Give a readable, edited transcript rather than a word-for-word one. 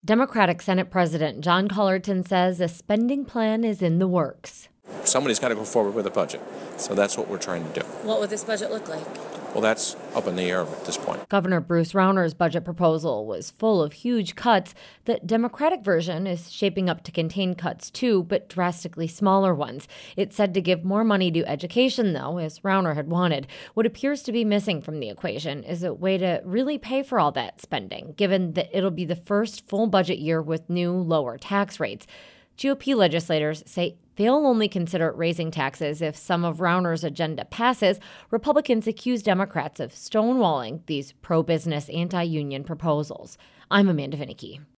Democratic Senate President John Collerton says a spending plan is in the works. Somebody's got to go forward with a budget. So that's what we're trying to do. What would this budget look like? Well, that's up in the air at this point. Governor Bruce Rauner's budget proposal was full of huge cuts. The Democratic version is shaping up to contain cuts too, but drastically smaller ones. It's said to give more money to education, though, as Rauner had wanted. What appears to be missing from the equation is a way to really pay for all that spending, given that it'll be the first full budget year with new, lower tax rates. GOP legislators say they'll only consider raising taxes if some of Rauner's agenda passes. Republicans accuse Democrats of stonewalling these pro-business, anti-union proposals. I'm Amanda Vinicky.